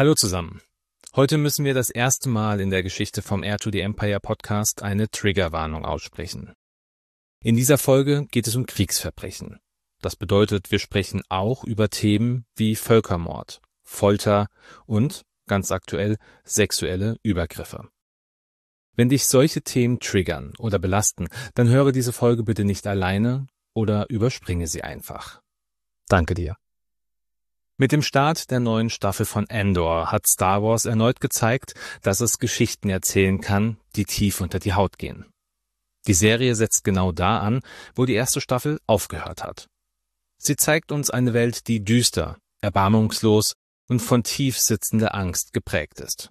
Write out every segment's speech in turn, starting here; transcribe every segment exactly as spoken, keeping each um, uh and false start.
Hallo zusammen. Heute müssen wir das erste Mal in der Geschichte vom Heir to the Empire Podcast eine Triggerwarnung aussprechen. In dieser Folge geht es um Kriegsverbrechen. Das bedeutet, wir sprechen auch über Themen wie Völkermord, Folter und, ganz aktuell, sexuelle Übergriffe. Wenn dich solche Themen triggern oder belasten, dann höre diese Folge bitte nicht alleine oder überspringe sie einfach. Danke dir. Mit dem Start der neuen Staffel von Andor hat Star Wars erneut gezeigt, dass es Geschichten erzählen kann, die tief unter die Haut gehen. Die Serie setzt genau da an, wo die erste Staffel aufgehört hat. Sie zeigt uns eine Welt, die düster, erbarmungslos und von tief sitzender Angst geprägt ist.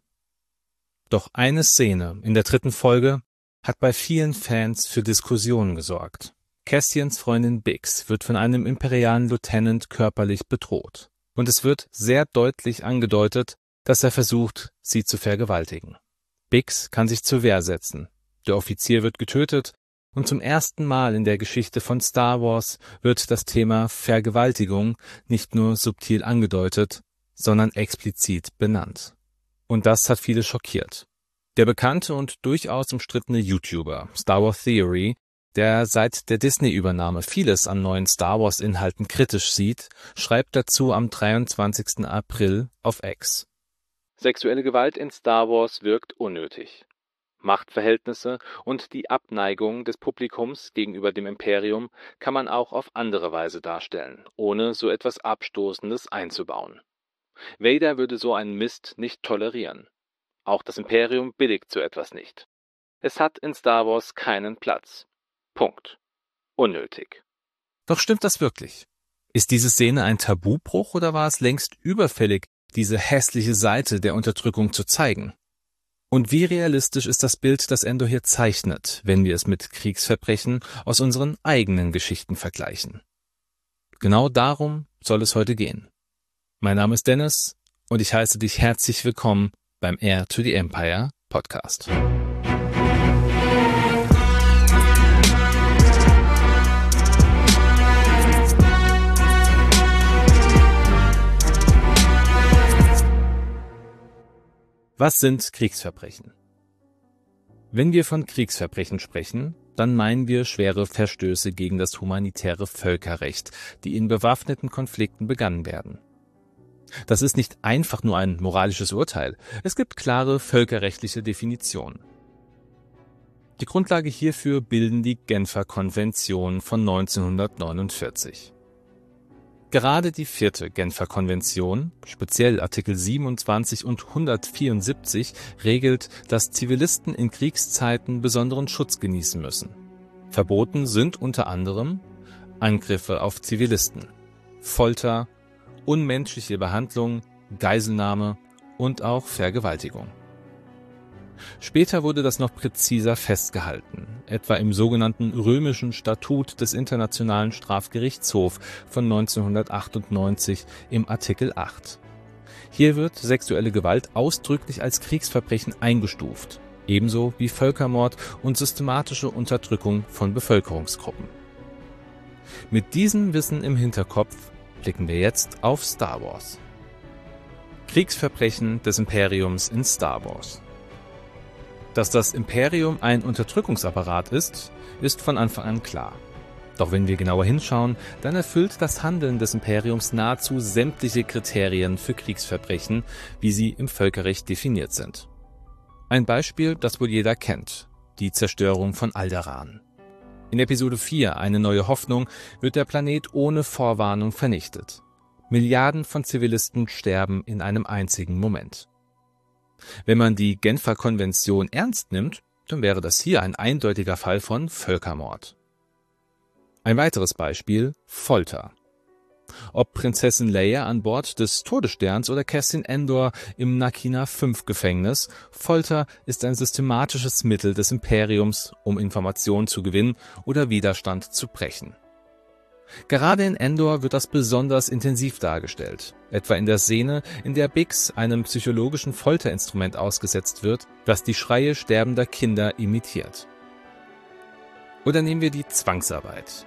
Doch eine Szene in der dritten Folge hat bei vielen Fans für Diskussionen gesorgt. Cassians Freundin Bix wird von einem imperialen Lieutenant körperlich bedroht. Und es wird sehr deutlich angedeutet, dass er versucht, sie zu vergewaltigen. Bix kann sich zur Wehr setzen. Der Offizier wird getötet und zum ersten Mal in der Geschichte von Star Wars wird das Thema Vergewaltigung nicht nur subtil angedeutet, sondern explizit benannt. Und das hat viele schockiert. Der bekannte und durchaus umstrittene YouTuber Star Wars Theory, der seit der Disney-Übernahme vieles an neuen Star Wars-Inhalten kritisch sieht, schreibt dazu am dreiundzwanzigsten April auf X. Sexuelle Gewalt in Star Wars wirkt unnötig. Machtverhältnisse und die Abneigung des Publikums gegenüber dem Imperium kann man auch auf andere Weise darstellen, ohne so etwas Abstoßendes einzubauen. Vader würde so einen Mist nicht tolerieren. Auch das Imperium billigt so etwas nicht. Es hat in Star Wars keinen Platz. Punkt. Unnötig. Doch stimmt das wirklich? Ist diese Szene ein Tabubruch oder war es längst überfällig, diese hässliche Seite der Unterdrückung zu zeigen? Und wie realistisch ist das Bild, das Andor hier zeichnet, wenn wir es mit Kriegsverbrechen aus unseren eigenen Geschichten vergleichen? Genau darum soll es heute gehen. Mein Name ist Dennis und ich heiße dich herzlich willkommen beim Heir to the Empire Podcast. Was sind Kriegsverbrechen? Wenn wir von Kriegsverbrechen sprechen, dann meinen wir schwere Verstöße gegen das humanitäre Völkerrecht, die in bewaffneten Konflikten begangen werden. Das ist nicht einfach nur ein moralisches Urteil, es gibt klare völkerrechtliche Definitionen. Die Grundlage hierfür bilden die Genfer Konventionen von neunzehnhundertneunundvierzig. Gerade die vierte Genfer Konvention, speziell Artikel siebenundzwanzig und hundertvierundsiebzig, regelt, dass Zivilisten in Kriegszeiten besonderen Schutz genießen müssen. Verboten sind unter anderem Angriffe auf Zivilisten, Folter, unmenschliche Behandlung, Geiselnahme und auch Vergewaltigung. Später wurde das noch präziser festgehalten, etwa im sogenannten Römischen Statut des Internationalen Strafgerichtshofs von neunzehnhundertachtundneunzig im Artikel acht. Hier wird sexuelle Gewalt ausdrücklich als Kriegsverbrechen eingestuft, ebenso wie Völkermord und systematische Unterdrückung von Bevölkerungsgruppen. Mit diesem Wissen im Hinterkopf blicken wir jetzt auf Star Wars. Kriegsverbrechen des Imperiums in Star Wars. Dass das Imperium ein Unterdrückungsapparat ist, ist von Anfang an klar. Doch wenn wir genauer hinschauen, dann erfüllt das Handeln des Imperiums nahezu sämtliche Kriterien für Kriegsverbrechen, wie sie im Völkerrecht definiert sind. Ein Beispiel, das wohl jeder kennt: die Zerstörung von Alderaan. In Episode vier, Eine neue Hoffnung, wird der Planet ohne Vorwarnung vernichtet. Milliarden von Zivilisten sterben in einem einzigen Moment. Wenn man die Genfer Konvention ernst nimmt, dann wäre das hier ein eindeutiger Fall von Völkermord. Ein weiteres Beispiel: Folter. Ob Prinzessin Leia an Bord des Todessterns oder Cassian Andor im Narkina fünf Gefängnis, Folter ist ein systematisches Mittel des Imperiums, um Informationen zu gewinnen oder Widerstand zu brechen. Gerade in Andor wird das besonders intensiv dargestellt, etwa in der Szene, in der Bix einem psychologischen Folterinstrument ausgesetzt wird, das die Schreie sterbender Kinder imitiert. Oder nehmen wir die Zwangsarbeit.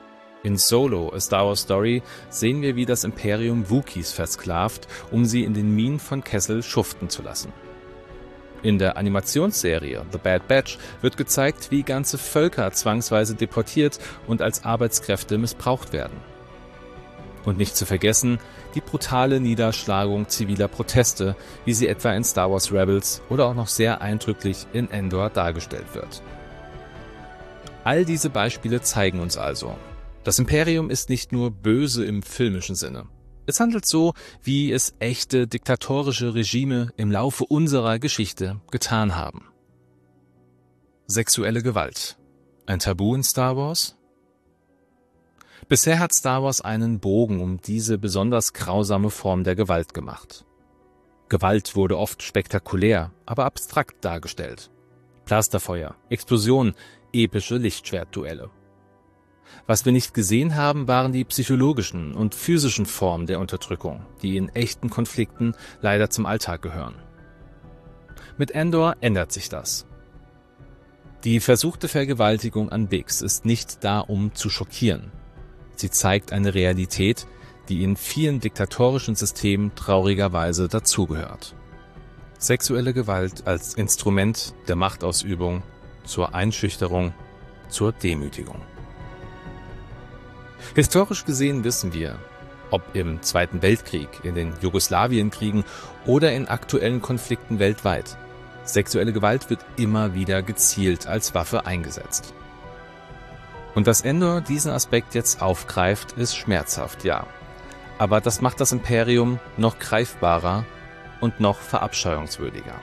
In Solo, A Star Wars Story, sehen wir, wie das Imperium Wookiees versklavt, um sie in den Minen von Kessel schuften zu lassen. In der Animationsserie The Bad Batch wird gezeigt, wie ganze Völker zwangsweise deportiert und als Arbeitskräfte missbraucht werden. Und nicht zu vergessen, die brutale Niederschlagung ziviler Proteste, wie sie etwa in Star Wars Rebels oder auch noch sehr eindrücklich in Endor dargestellt wird. All diese Beispiele zeigen uns also, das Imperium ist nicht nur böse im filmischen Sinne. Es handelt so, wie es echte diktatorische Regime im Laufe unserer Geschichte getan haben. Sexuelle Gewalt. Ein Tabu in Star Wars? Bisher hat Star Wars einen Bogen um diese besonders grausame Form der Gewalt gemacht. Gewalt wurde oft spektakulär, aber abstrakt dargestellt. Blasterfeuer, Explosionen, epische Lichtschwertduelle. Was wir nicht gesehen haben, waren die psychologischen und physischen Formen der Unterdrückung, die in echten Konflikten leider zum Alltag gehören. Mit Endor ändert sich das. Die versuchte Vergewaltigung an Bix ist nicht da, um zu schockieren. Sie zeigt eine Realität, die in vielen diktatorischen Systemen traurigerweise dazugehört. Sexuelle Gewalt als Instrument der Machtausübung zur Einschüchterung, zur Demütigung. Historisch gesehen wissen wir, ob im Zweiten Weltkrieg, in den Jugoslawienkriegen oder in aktuellen Konflikten weltweit, sexuelle Gewalt wird immer wieder gezielt als Waffe eingesetzt. Und dass Endor diesen Aspekt jetzt aufgreift, ist schmerzhaft, ja. Aber das macht das Imperium noch greifbarer und noch verabscheuungswürdiger.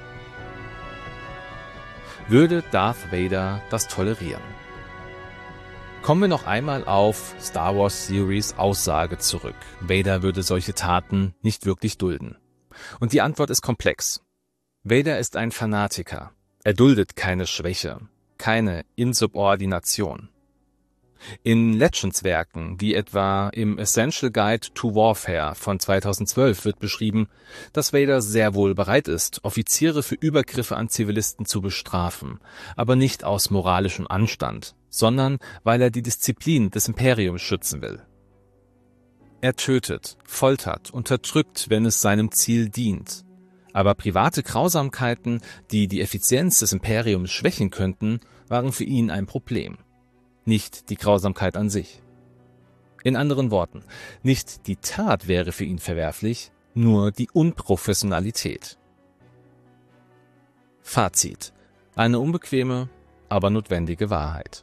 Würde Darth Vader das tolerieren? Kommen wir noch einmal auf Star Wars Theories Aussage zurück. Vader würde solche Taten nicht wirklich dulden. Und die Antwort ist komplex. Vader ist ein Fanatiker. Er duldet keine Schwäche, keine Insubordination. In Legends-Werken, wie etwa im Essential Guide to Warfare von zweitausendzwölf, wird beschrieben, dass Vader sehr wohl bereit ist, Offiziere für Übergriffe an Zivilisten zu bestrafen, aber nicht aus moralischem Anstand, sondern weil er die Disziplin des Imperiums schützen will. Er tötet, foltert, unterdrückt, wenn es seinem Ziel dient. Aber private Grausamkeiten, die die Effizienz des Imperiums schwächen könnten, waren für ihn ein Problem. Nicht die Grausamkeit an sich. In anderen Worten, nicht die Tat wäre für ihn verwerflich, nur die Unprofessionalität. Fazit: Eine unbequeme, aber notwendige Wahrheit.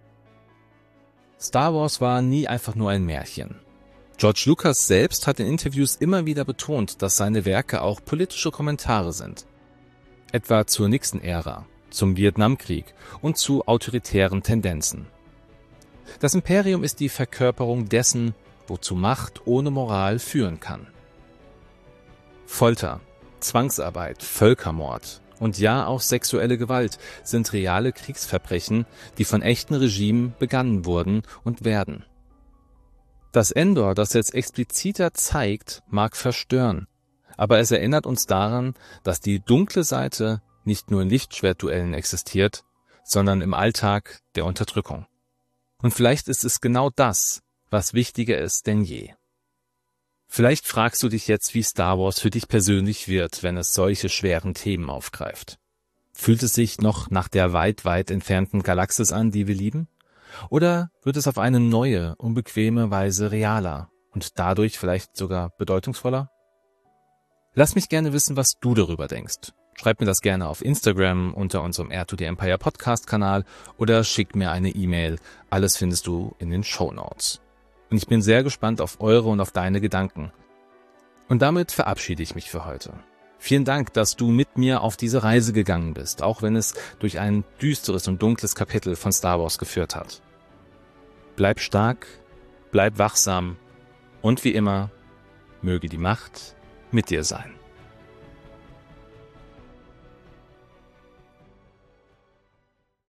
Star Wars war nie einfach nur ein Märchen. George Lucas selbst hat in Interviews immer wieder betont, dass seine Werke auch politische Kommentare sind. Etwa zur Nixon-Ära, zum Vietnamkrieg und zu autoritären Tendenzen. Das Imperium ist die Verkörperung dessen, wozu Macht ohne Moral führen kann. Folter, Zwangsarbeit, Völkermord und ja auch sexuelle Gewalt sind reale Kriegsverbrechen, die von echten Regimen begangen wurden und werden. Dass Endor das jetzt expliziter zeigt, mag verstören, aber es erinnert uns daran, dass die dunkle Seite nicht nur in Lichtschwertduellen existiert, sondern im Alltag der Unterdrückung. Und vielleicht ist es genau das, was wichtiger ist denn je. Vielleicht fragst du dich jetzt, wie Star Wars für dich persönlich wird, wenn es solche schweren Themen aufgreift. Fühlt es sich noch nach der weit, weit entfernten Galaxis an, die wir lieben? Oder wird es auf eine neue, unbequeme Weise realer und dadurch vielleicht sogar bedeutungsvoller? Lass mich gerne wissen, was du darüber denkst. Schreib mir das gerne auf Instagram unter unserem Heir to the Empire Podcast Kanal oder schick mir eine E-Mail. Alles findest du in den Shownotes. Und ich bin sehr gespannt auf eure und auf deine Gedanken. Und damit verabschiede ich mich für heute. Vielen Dank, dass du mit mir auf diese Reise gegangen bist, auch wenn es durch ein düsteres und dunkles Kapitel von Star Wars geführt hat. Bleib stark, bleib wachsam und wie immer, möge die Macht mit dir sein.